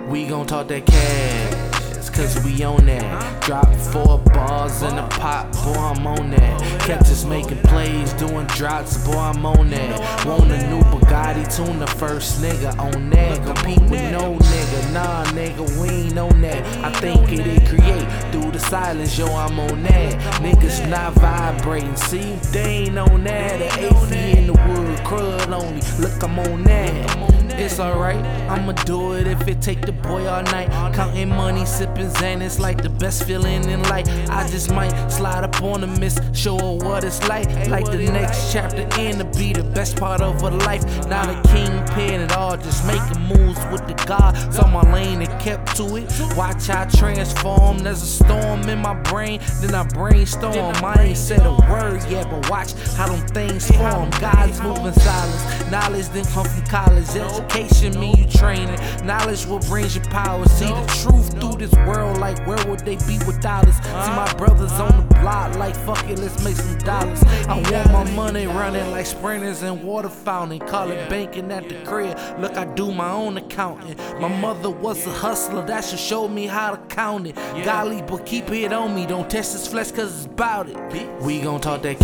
We gon' talk that cash, cause we on that. Drop 4 bars in the pot, boy, I'm on that. Kept just making plays, doing drops, boy, I'm on that. Want a new Bugatti, tune the first nigga on that. Compete with no nigga, nah nigga, we ain't on that. I think it create through the silence, yo, I'm on that. Niggas not vibrating, see, they ain't on that. The AP in the wood, crud only, look, I'm on that. It's alright, I'ma do it if it take the boy all night. Counting money, sipping Xanax like the best feeling in life. I just might slide up on a miss, show her what it's like. Like the next chapter in to be the best part of her life. Not a kingpin at all, just making moves with the God. Saw my lane and kept to it. Watch how I transform, there's a storm in my brain, then I brainstorm. I ain't said a word yet, but watch how them things form. God's moving silence, knowledge didn't come from college. Education mean you training, knowledge what brings you power. See the truth through this world, like where would they be without us? See my brothers on the block, like fuck it, let's make some dollars. I want my money running like sprinters and water fountain. Call it banking at the crib, look I do my own accounting. My mother was a hustler, that should show me how to count it. Golly, but keep it on me, don't test this flesh cause it's about it. We gon' talk that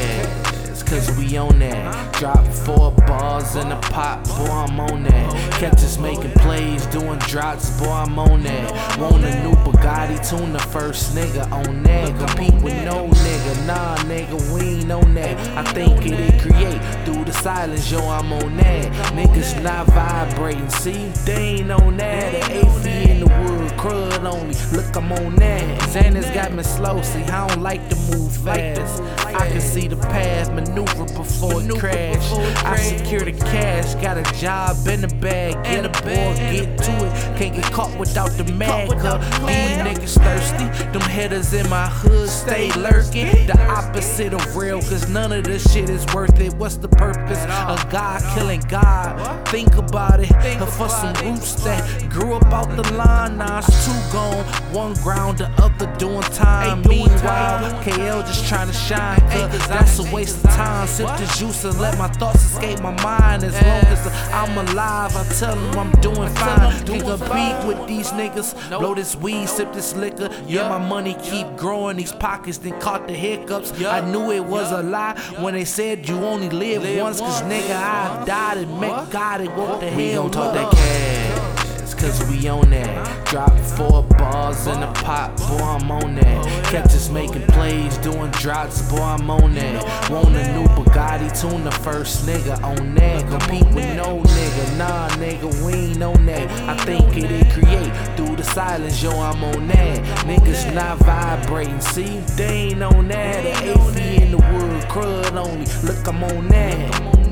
cash, cause we on that. Drop 4 bars in the pot, boy, I'm on that. Kept just making plays, doing drops, boy, I'm on that. Want a new Bugatti, tune the first nigga on that. Compete with no nigga, nah nigga, we ain't on that. I think it create through the silence, yo, I'm on that. Niggas not vibrating, see, they ain't on that. The AP in the wood, crud only, look, I'm on that. Xanax got me slow, see, I don't like to move fast. I can see the path, maneuver before it crash. I secure the cash, got a job in the bag. Get a boy, get to it. Can't get caught without the mag. These niggas thirsty, them headers in my hood stay lurking. The opposite of real, cause none of this shit is worth it. What's the purpose of God killing God? Think about it, for some roots that grew up out the line. Now it's 2 gone, 1 ground, the other doing time. Meanwhile, KL just trying to shine, cause that's a waste of time. Sip the juice and let my thoughts escape my mind. As long as I'm alive, I tell them I'm doing fine. Can't compete with these niggas, blow this weed, sip this liquor. Yeah, my money keep growing, these pockets then caught the hiccups. I knew it was a lie when they said you only live once, cause nigga I died and met God and what the hell. We gon' talk that cash, cause we on that. Drop 4 bars in the pot, boy, I'm on that. Kept just making plays, doing drops, boy, I'm on that. Want a new Bugatti, tune the first nigga on that. Compete with no nigga, nah nigga, we ain't on that. I think it create through the silence, yo, I'm on that. Niggas not vibrating, see, they ain't on that. The AP in the wood, crud only, look, I'm on that.